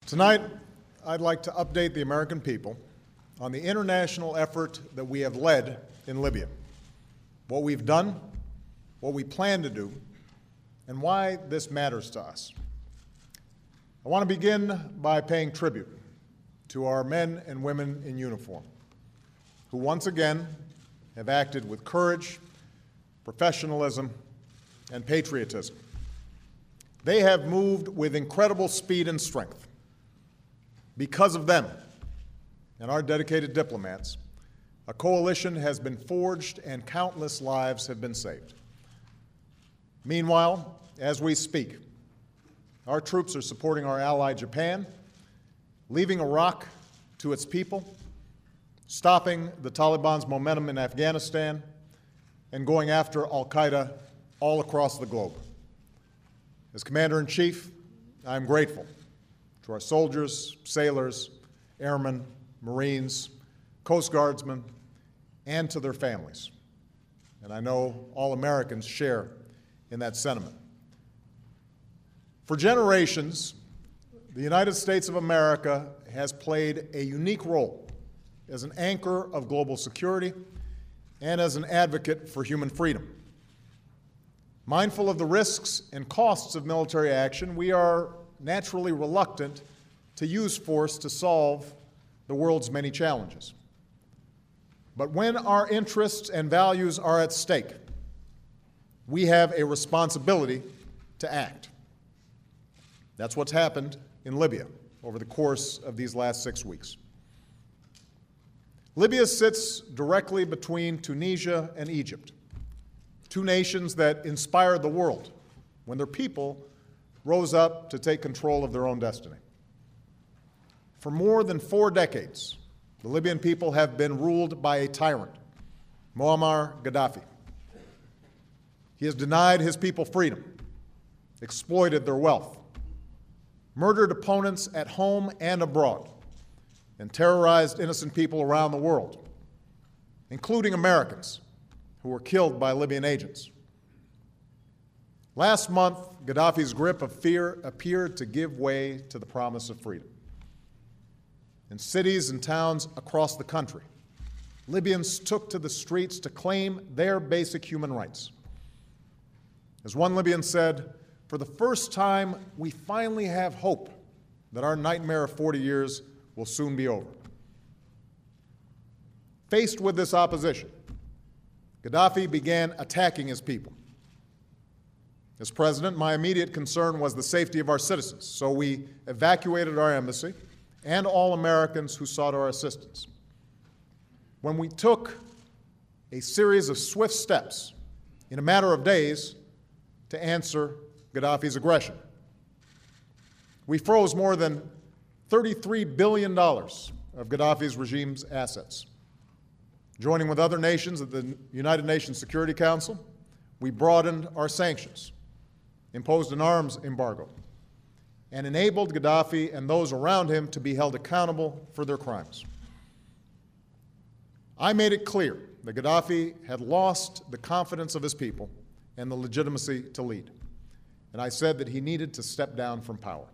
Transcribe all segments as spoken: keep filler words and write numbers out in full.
Tonight, I'd like to update the American people on the international effort that we have led in Libya, what we've done, what we plan to do, and why this matters to us. I want to begin by paying tribute to our men and women in uniform, who once again have acted with courage, professionalism, and patriotism. They have moved with incredible speed and strength. Because of them and our dedicated diplomats, a coalition has been forged and countless lives have been saved. Meanwhile, as we speak, our troops are supporting our ally Japan, leaving Iraq to its people, stopping the Taliban's momentum in Afghanistan, and going after al-Qaeda all across the globe. As Commander-in-Chief, I am grateful to our soldiers, sailors, airmen, Marines, Coast Guardsmen, and to their families. And I know all Americans share in that sentiment. For generations, the United States of America has played a unique role as an anchor of global security and as an advocate for human freedom. Mindful of the risks and costs of military action, we are naturally reluctant to use force to solve the world's many challenges. But when our interests and values are at stake, we have a responsibility to act. That's what's happened in Libya over the course of these last six weeks. Libya sits directly between Tunisia and Egypt, two nations that inspired the world when their people rose up to take control of their own destiny. For more than four decades, the Libyan people have been ruled by a tyrant, Muammar Gaddafi. He has denied his people freedom, exploited their wealth, murdered opponents at home and abroad, and terrorized innocent people around the world, including Americans who were killed by Libyan agents. Last month, Gaddafi's grip of fear appeared to give way to the promise of freedom. In cities and towns across the country, Libyans took to the streets to claim their basic human rights. As one Libyan said, "For the first time, we finally have hope that our nightmare of forty years will soon be over." Faced with this opposition, Gaddafi began attacking his people. As president, my immediate concern was the safety of our citizens, so we evacuated our embassy and all Americans who sought our assistance. When we took a series of swift steps in a matter of days to answer Gaddafi's aggression, we froze more than thirty-three billion dollars of Gaddafi's regime's assets. Joining with other nations at the United Nations Security Council, we broadened our sanctions, imposed an arms embargo, and enabled Gaddafi and those around him to be held accountable for their crimes. I made it clear that Gaddafi had lost the confidence of his people and the legitimacy to lead, and I said that he needed to step down from power.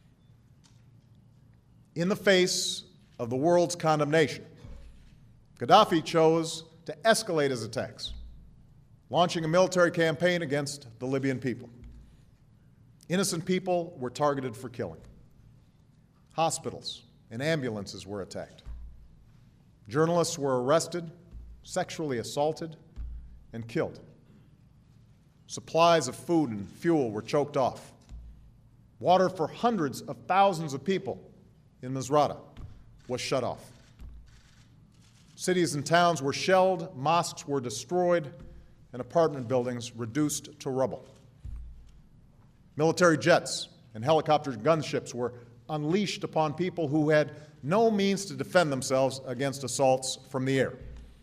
In the face of the world's condemnation, Gaddafi chose to escalate his attacks, launching a military campaign against the Libyan people. Innocent people were targeted for killing. Hospitals and ambulances were attacked. Journalists were arrested, sexually assaulted, and killed. Supplies of food and fuel were choked off. Water for hundreds of thousands of people in Misrata was shut off. Cities and towns were shelled, mosques were destroyed, and apartment buildings reduced to rubble. Military jets and helicopter gunships were unleashed upon people who had no means to defend themselves against assaults from the air.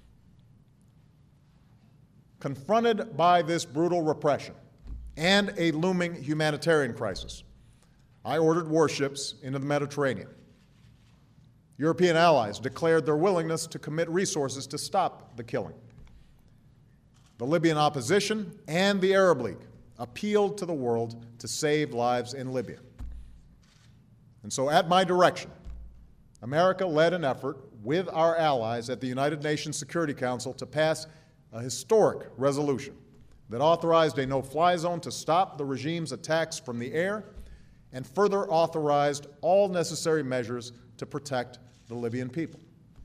Confronted by this brutal repression and a looming humanitarian crisis, I ordered warships into the Mediterranean. European allies declared their willingness to commit resources to stop the killing. The Libyan opposition and the Arab League appealed to the world to save lives in Libya. And so, at my direction, America led an effort with our allies at the United Nations Security Council to pass a historic resolution that authorized a no-fly zone to stop the regime's attacks from the air and further authorized all necessary measures to protect the Libyan people.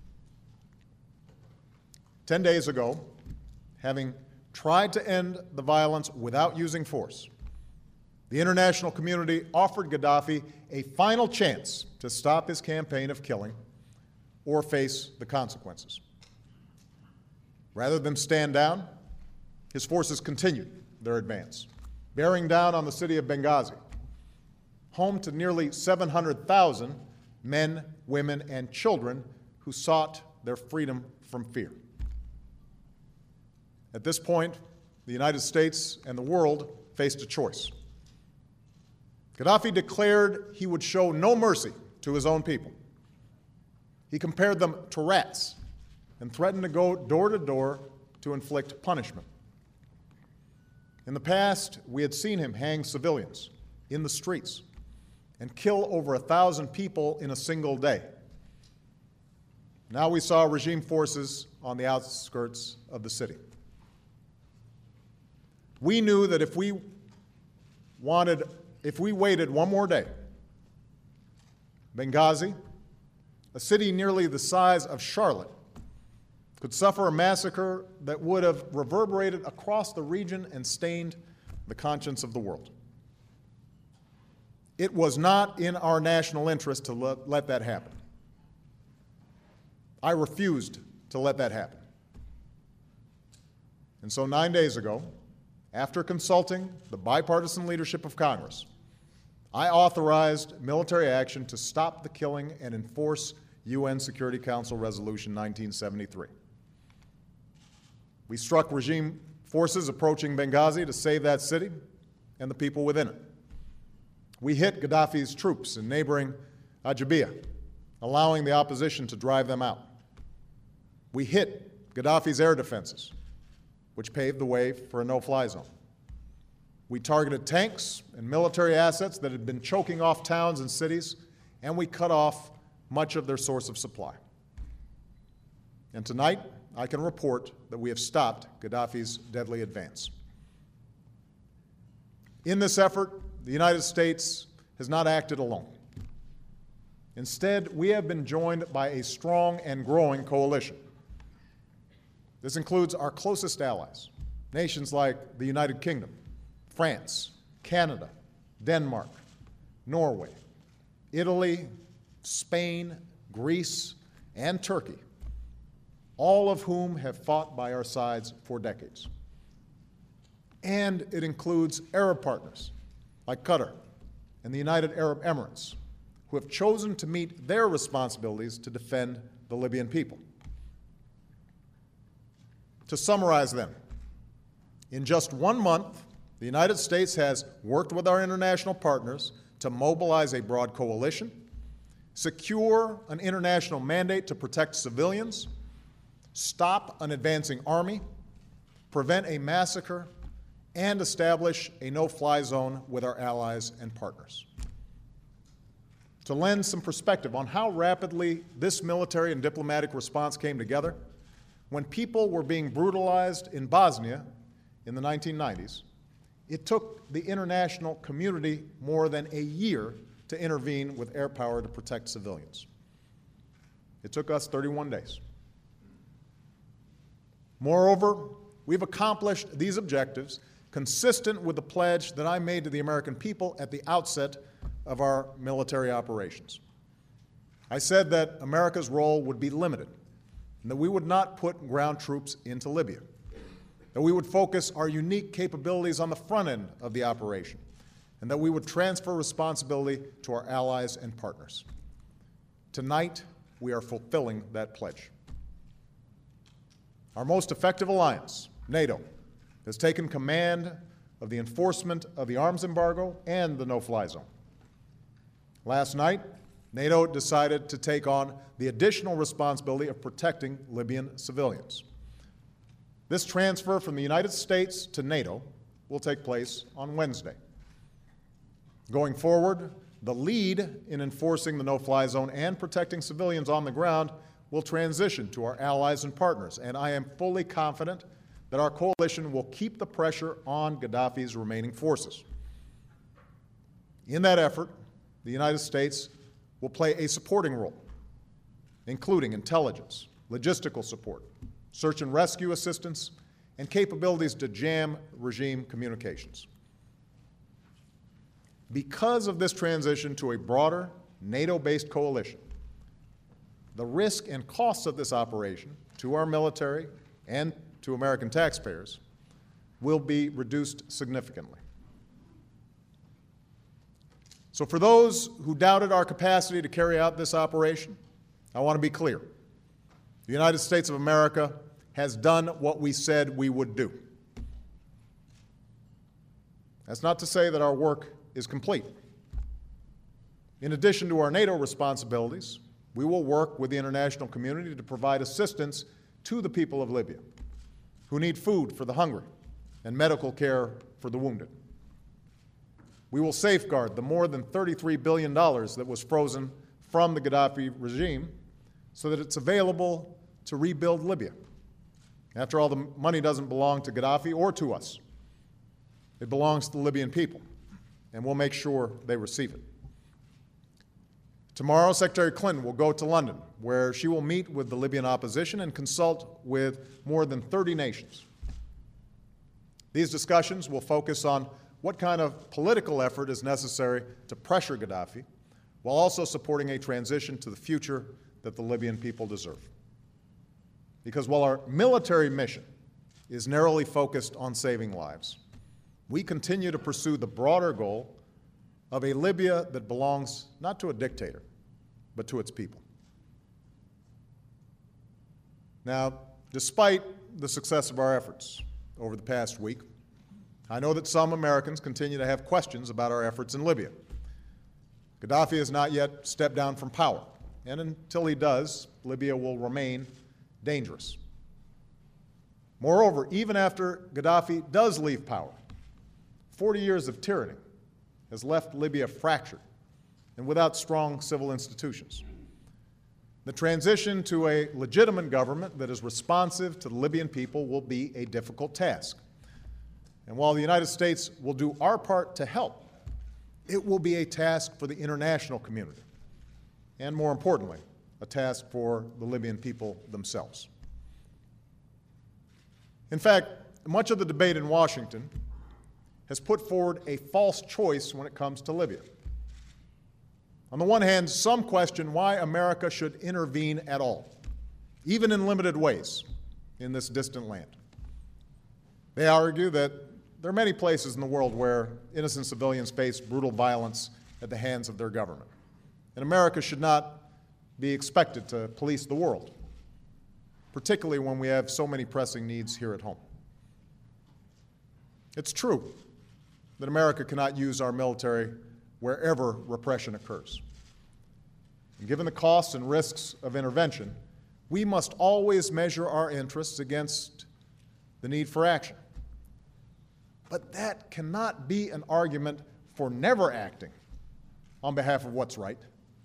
Ten days ago, having tried to end the violence without using force, the international community offered Gaddafi a final chance to stop his campaign of killing or face the consequences. Rather than stand down, his forces continued their advance, bearing down on the city of Benghazi, home to nearly seven hundred thousand men, women, and children who sought their freedom from fear. At this point, the United States and the world faced a choice. Gaddafi declared he would show no mercy to his own people. He compared them to rats and threatened to go door to door to inflict punishment. In the past, we had seen him hang civilians in the streets and kill over a thousand people in a single day. Now we saw regime forces on the outskirts of the city. We knew that if we wanted, if we waited one more day, Benghazi, a city nearly the size of Charlotte, could suffer a massacre that would have reverberated across the region and stained the conscience of the world. It was not in our national interest to let, let that happen. I refused to let that happen. And so nine days ago, after consulting the bipartisan leadership of Congress, I authorized military action to stop the killing and enforce U N Security Council Resolution nineteen seventy-three. We struck regime forces approaching Benghazi to save that city and the people within it. We hit Gaddafi's troops in neighboring Ajabia, allowing the opposition to drive them out. We hit Gaddafi's air defenses, which paved the way for a no-fly zone. We targeted tanks and military assets that had been choking off towns and cities, and we cut off much of their source of supply. And tonight, I can report that we have stopped Gaddafi's deadly advance. In this effort, the United States has not acted alone. Instead, we have been joined by a strong and growing coalition. This includes our closest allies, nations like the United Kingdom, France, Canada, Denmark, Norway, Italy, Spain, Greece, and Turkey, all of whom have fought by our sides for decades. And it includes Arab partners like Qatar and the United Arab Emirates, who have chosen to meet their responsibilities to defend the Libyan people. To summarize them, in just one month, the United States has worked with our international partners to mobilize a broad coalition, secure an international mandate to protect civilians, stop an advancing army, prevent a massacre, and establish a no-fly zone with our allies and partners. To lend some perspective on how rapidly this military and diplomatic response came together, when people were being brutalized in Bosnia in the nineteen nineties, it took the international community more than a year to intervene with air power to protect civilians. It took us thirty-one days. Moreover, we've accomplished these objectives consistent with the pledge that I made to the American people at the outset of our military operations. I said that America's role would be limited, and that we would not put ground troops into Libya, that we would focus our unique capabilities on the front end of the operation, and that we would transfer responsibility to our allies and partners. Tonight, we are fulfilling that pledge. Our most effective alliance, NATO, has taken command of the enforcement of the arms embargo and the no-fly zone. Last night, NATO decided to take on the additional responsibility of protecting Libyan civilians. This transfer from the United States to NATO will take place on Wednesday. Going forward, the lead in enforcing the no-fly zone and protecting civilians on the ground will transition to our allies and partners, and I am fully confident that our coalition will keep the pressure on Gaddafi's remaining forces. In that effort, the United States will play a supporting role, including intelligence, logistical support, search and rescue assistance, and capabilities to jam regime communications. Because of this transition to a broader NATO-based coalition, the risk and costs of this operation to our military and to American taxpayers will be reduced significantly. So for those who doubted our capacity to carry out this operation, I want to be clear. The United States of America has done what we said we would do. That's not to say that our work is complete. In addition to our NATO responsibilities, we will work with the international community to provide assistance to the people of Libya who need food for the hungry and medical care for the wounded. We will safeguard the more than thirty-three billion dollars that was frozen from the Gaddafi regime so that it's available to rebuild Libya. After all, the money doesn't belong to Gaddafi or to us. It belongs to the Libyan people, and we'll make sure they receive it. Tomorrow, Secretary Clinton will go to London, where she will meet with the Libyan opposition and consult with more than thirty nations. These discussions will focus on what kind of political effort is necessary to pressure Gaddafi, while also supporting a transition to the future that the Libyan people deserve. Because while our military mission is narrowly focused on saving lives, we continue to pursue the broader goal of a Libya that belongs not to a dictator, but to its people. Now, despite the success of our efforts over the past week, I know that some Americans continue to have questions about our efforts in Libya. Gaddafi has not yet stepped down from power, and until he does, Libya will remain dangerous. Moreover, even after Gaddafi does leave power, forty years of tyranny has left Libya fractured and without strong civil institutions. The transition to a legitimate government that is responsive to the Libyan people will be a difficult task. And while the United States will do our part to help, it will be a task for the international community, and more importantly, a task for the Libyan people themselves. In fact, much of the debate in Washington has put forward a false choice when it comes to Libya. On the one hand, some question why America should intervene at all, even in limited ways, in this distant land. They argue that there are many places in the world where innocent civilians face brutal violence at the hands of their government, and America should not be expected to police the world, particularly when we have so many pressing needs here at home. It's true that America cannot use our military wherever repression occurs. And given the costs and risks of intervention, we must always measure our interests against the need for action. But that cannot be an argument for never acting on behalf of what's right.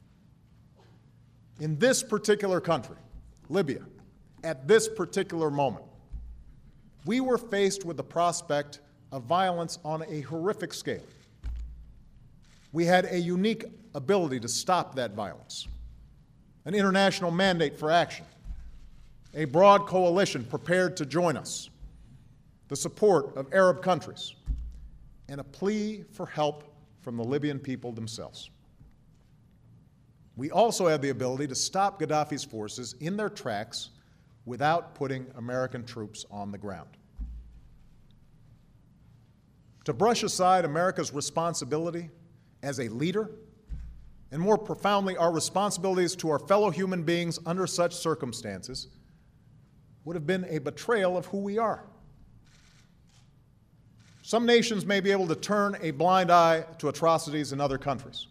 In this particular country, Libya, at this particular moment, we were faced with the prospect of violence on a horrific scale. We had a unique ability to stop that violence, an international mandate for action, a broad coalition prepared to join us, the support of Arab countries, and a plea for help from the Libyan people themselves. We also had the ability to stop Gaddafi's forces in their tracks without putting American troops on the ground. To brush aside America's responsibility as a leader, and more profoundly, our responsibilities to our fellow human beings under such circumstances, would have been a betrayal of who we are. Some nations may be able to turn a blind eye to atrocities in other countries.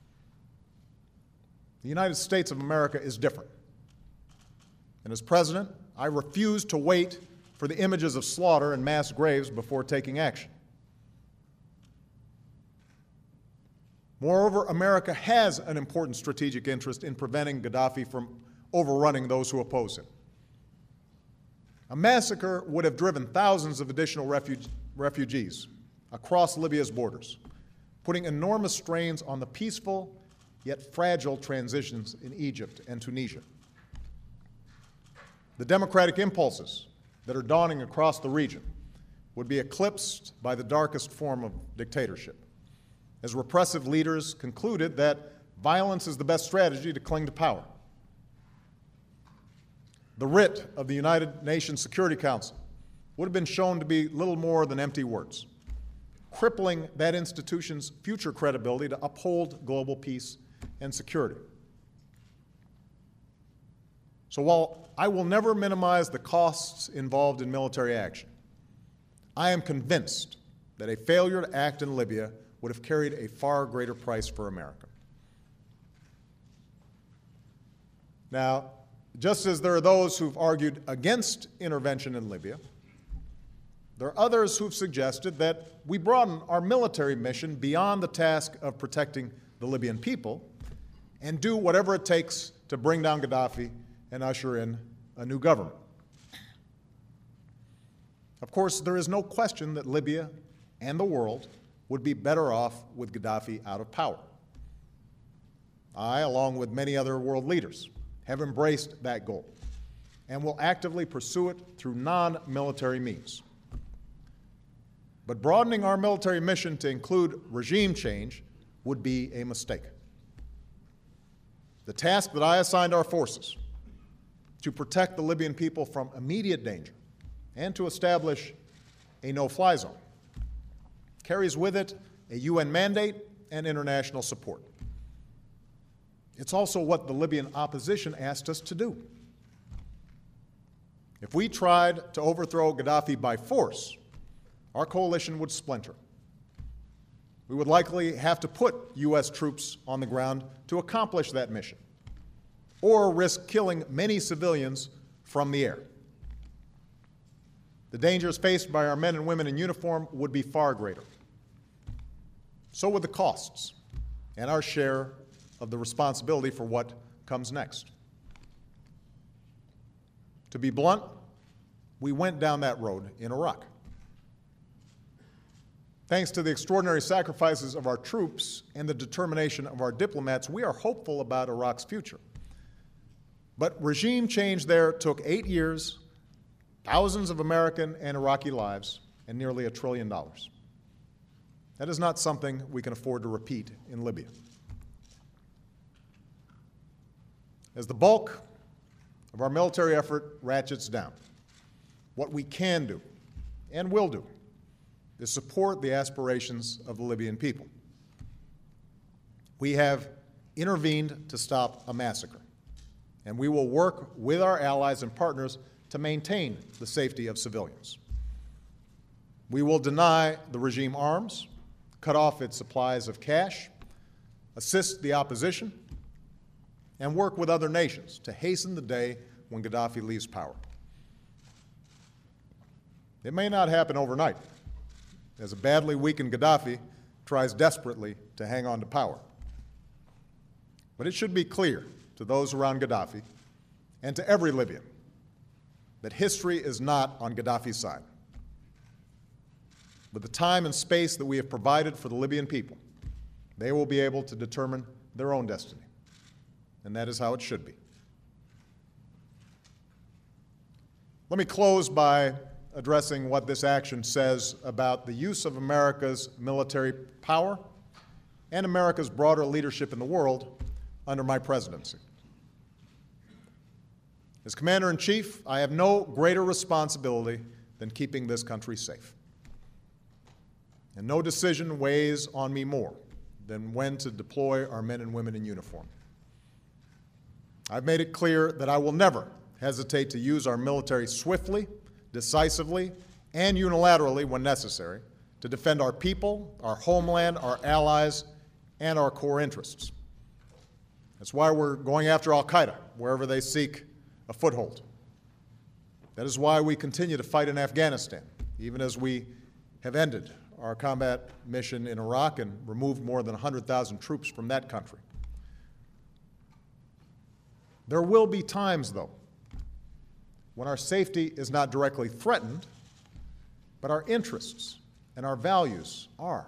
The United States of America is different. And as president, I refuse to wait for the images of slaughter and mass graves before taking action. Moreover, America has an important strategic interest in preventing Gaddafi from overrunning those who oppose him. A massacre would have driven thousands of additional refuge, refugees across Libya's borders, putting enormous strains on the peaceful yet fragile transitions in Egypt and Tunisia. The democratic impulses that are dawning across the region would be eclipsed by the darkest form of dictatorship, as repressive leaders concluded that violence is the best strategy to cling to power. The writ of the United Nations Security Council would have been shown to be little more than empty words, crippling that institution's future credibility to uphold global peace and security. So while I will never minimize the costs involved in military action, I am convinced that a failure to act in Libya would have carried a far greater price for America. Now, just as there are those who've argued against intervention in Libya, there are others who've suggested that we broaden our military mission beyond the task of protecting the Libyan people and do whatever it takes to bring down Gaddafi and usher in a new government. Of course, there is no question that Libya and the world would be better off with Gaddafi out of power. I, along with many other world leaders, have embraced that goal and will actively pursue it through non-military means. But broadening our military mission to include regime change would be a mistake. The task that I assigned our forces to protect the Libyan people from immediate danger and to establish a no-fly zone carries with it a U N mandate and international support. It's also what the Libyan opposition asked us to do. If we tried to overthrow Gaddafi by force, our coalition would splinter. We would likely have to put U S troops on the ground to accomplish that mission, or risk killing many civilians from the air. The dangers faced by our men and women in uniform would be far greater. So would the costs and our share of the responsibility for what comes next. To be blunt, we went down that road in Iraq. Thanks to the extraordinary sacrifices of our troops and the determination of our diplomats, we are hopeful about Iraq's future. But regime change there took eight years, thousands of American and Iraqi lives, and nearly a trillion dollars. That is not something we can afford to repeat in Libya. As the bulk of our military effort ratchets down, what we can do and will do is support the aspirations of the Libyan people. We have intervened to stop a massacre, and we will work with our allies and partners to maintain the safety of civilians. We will deny the regime arms, cut off its supplies of cash, assist the opposition, and work with other nations to hasten the day when Gaddafi leaves power. It may not happen overnight, as a badly weakened Gaddafi tries desperately to hang on to power. But it should be clear to those around Gaddafi and to every Libyan that history is not on Gaddafi's side. With the time and space that we have provided for the Libyan people, they will be able to determine their own destiny. And that is how it should be. Let me close by addressing what this action says about the use of America's military power and America's broader leadership in the world under my presidency. As Commander-in-Chief, I have no greater responsibility than keeping this country safe. And no decision weighs on me more than when to deploy our men and women in uniform. I've made it clear that I will never hesitate to use our military swiftly, decisively, and unilaterally when necessary to defend our people, our homeland, our allies, and our core interests. That's why we're going after al-Qaeda wherever they seek a foothold. That is why we continue to fight in Afghanistan, even as we have ended our combat mission in Iraq and removed more than one hundred thousand troops from that country. There will be times, though, when our safety is not directly threatened, but our interests and our values are.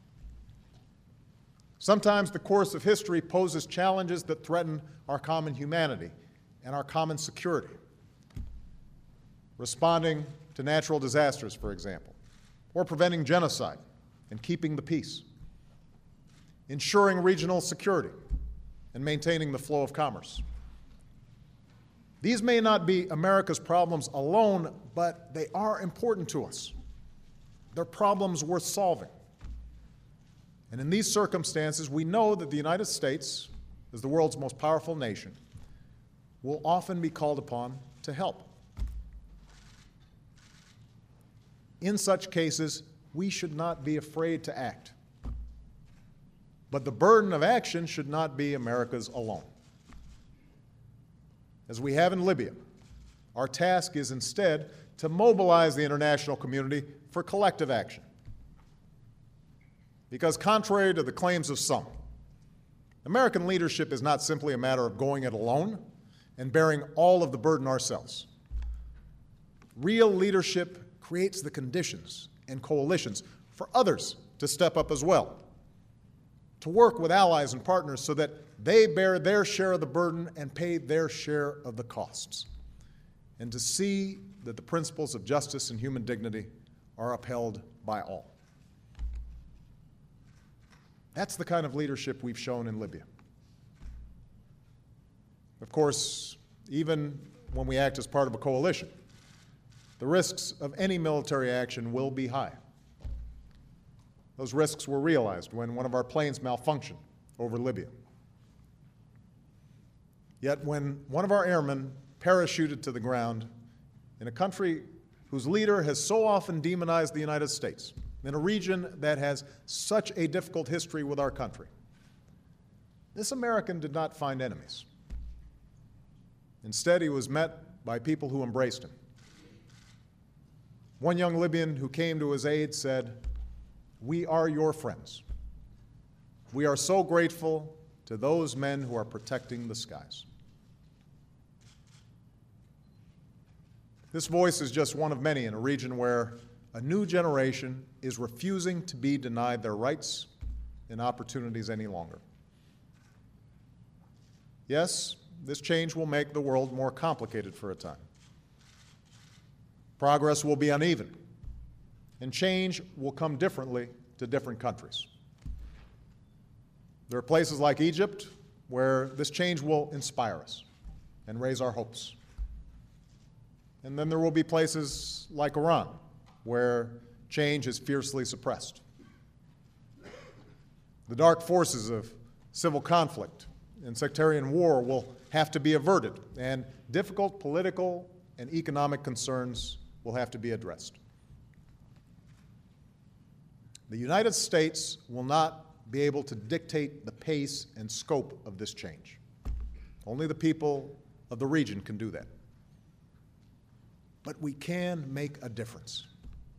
Sometimes the course of history poses challenges that threaten our common humanity and our common security. Responding to natural disasters, for example, or preventing genocide and keeping the peace, ensuring regional security and maintaining the flow of commerce. These may not be America's problems alone, but they are important to us. They're problems worth solving. And in these circumstances, we know that the United States, as the world's most powerful nation, will often be called upon to help. In such cases, we should not be afraid to act. But the burden of action should not be America's alone. As we have in Libya, our task is instead to mobilize the international community for collective action. Because contrary to the claims of some, American leadership is not simply a matter of going it alone and bearing all of the burden ourselves. Real leadership creates the conditions and coalitions for others to step up as well, to work with allies and partners so that they bear their share of the burden and pay their share of the costs, and to see that the principles of justice and human dignity are upheld by all. That's the kind of leadership we've shown in Libya. Of course, even when we act as part of a coalition, the risks of any military action will be high. Those risks were realized when one of our planes malfunctioned over Libya. Yet when one of our airmen parachuted to the ground in a country whose leader has so often demonized the United States, in a region that has such a difficult history with our country, this American did not find enemies. Instead, he was met by people who embraced him. One young Libyan who came to his aid said, "We are your friends. We are so grateful to those men who are protecting the skies." This voice is just one of many in a region where a new generation is refusing to be denied their rights and opportunities any longer. Yes, this change will make the world more complicated for a time. Progress will be uneven, and change will come differently to different countries. There are places like Egypt where this change will inspire us and raise our hopes. And then there will be places like Iran where change is fiercely suppressed. The dark forces of civil conflict and sectarian war will have to be averted, and difficult political and economic concerns will have to be addressed. The United States will not be able to dictate the pace and scope of this change. Only the people of the region can do that. But we can make a difference.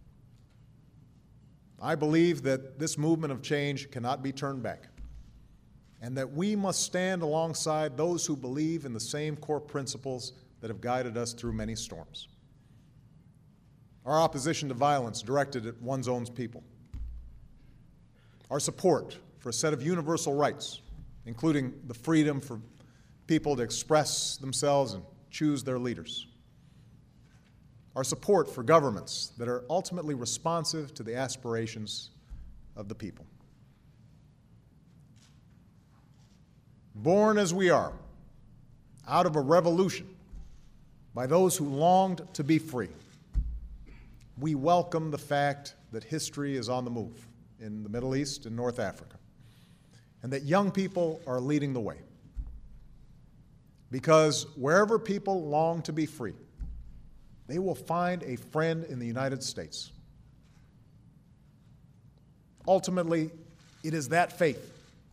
I believe that this movement of change cannot be turned back, and that we must stand alongside those who believe in the same core principles that have guided us through many storms. Our opposition to violence directed at one's own people. Our support for a set of universal rights, including the freedom for people to express themselves and choose their leaders. Our support for governments that are ultimately responsive to the aspirations of the people. Born as we are, out of a revolution by those who longed to be free, we welcome the fact that history is on the move in the Middle East and North Africa, and that young people are leading the way. Because wherever people long to be free, they will find a friend in the United States. Ultimately, it is that faith,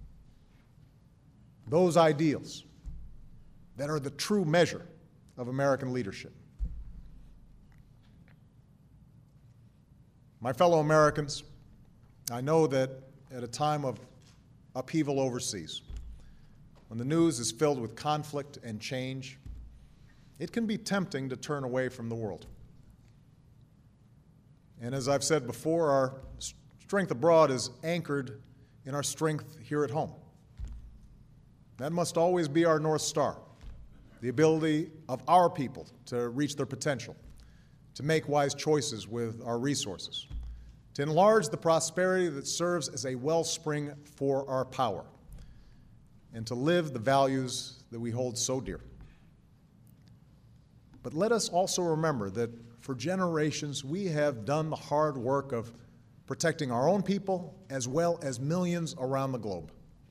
those ideals, that are the true measure of American leadership. My fellow Americans, I know that at a time of upheaval overseas, when the news is filled with conflict and change, it can be tempting to turn away from the world. And as I've said before, our strength abroad is anchored in our strength here at home. That must always be our North Star, the ability of our people to reach their potential, to make wise choices with our resources, to enlarge the prosperity that serves as a wellspring for our power, and to live the values that we hold so dear. But let us also remember that for generations we have done the hard work of protecting our own people as well as millions around the globe.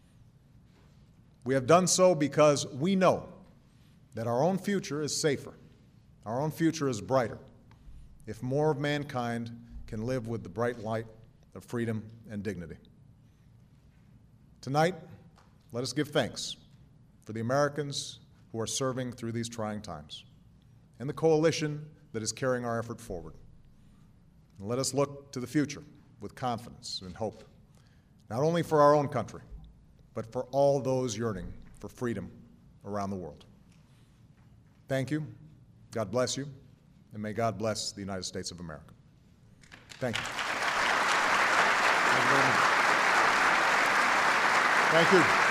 We have done so because we know that our own future is safer, our own future is brighter, if more of mankind can live with the bright light of freedom and dignity. Tonight, let us give thanks for the Americans who are serving through these trying times and the coalition that is carrying our effort forward. And let us look to the future with confidence and hope, not only for our own country, but for all those yearning for freedom around the world. Thank you. God bless you, and may God bless the United States of America. Thank you. Thank you very much. Thank you.